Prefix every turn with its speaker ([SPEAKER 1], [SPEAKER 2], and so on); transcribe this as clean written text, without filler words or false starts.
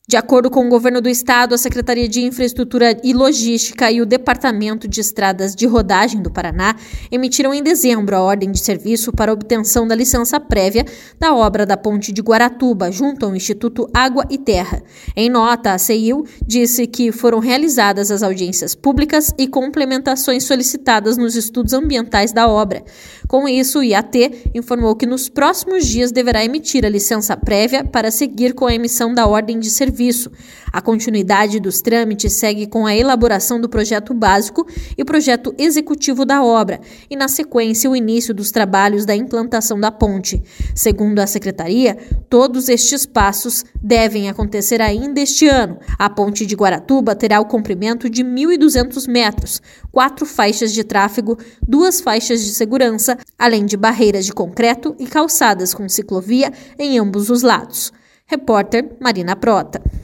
[SPEAKER 1] De acordo com o governo do estado, a Secretaria de Infraestrutura e Logística e o Departamento de Estradas de Rodagem do Paraná emitiram em dezembro a ordem de serviço para obtenção da licença prévia da obra da Ponte de Guaratuba, junto ao Instituto Água e Terra. Em nota, a CEIU disse que foram realizadas as audiências públicas e complementações solicitadas nos estudos ambientais da obra. Com isso, o IAT informou que nos próximos dias deverá emitir a licença prévia para seguir com a emissão da ordem de serviço. A continuidade dos trâmites segue com a elaboração do projeto básico e projeto executivo da obra e, na sequência, o início dos trabalhos da implantação da ponte. Segundo a Secretaria, todos estes passos devem acontecer ainda este ano. A ponte de Guaratuba terá o comprimento de 1.200 metros, 4 faixas de tráfego, 2 faixas de segurança, além de barreiras de concreto e calçadas com ciclovia em ambos os lados. Repórter Marina Prota.